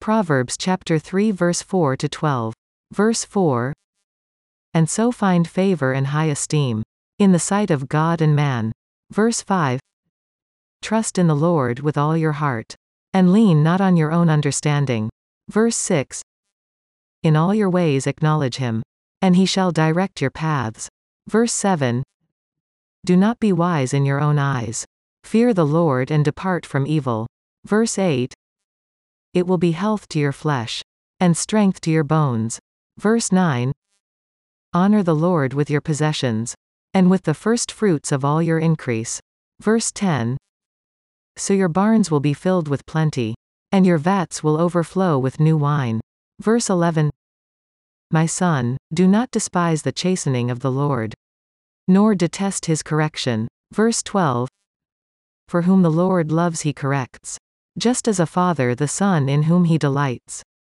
Proverbs chapter 3 verse 4 to 12. Verse 4. And so find favor and high esteem in the sight of God and man. Verse 5. Trust in the Lord with all your heart, and lean not on your own understanding. Verse 6. In all your ways acknowledge him, and he shall direct your paths. Verse 7. Do not be wise in your own eyes. Fear the Lord and depart from evil. Verse 8. It will be health to your flesh, and strength to your bones. Verse 9. Honor the Lord with your possessions, and with the first fruits of all your increase. Verse 10. So your barns will be filled with plenty, and your vats will overflow with new wine. Verse 11. My son, do not despise the chastening of the Lord, nor detest his correction. Verse 12. For whom the Lord loves he corrects, just as a father the son in whom he delights.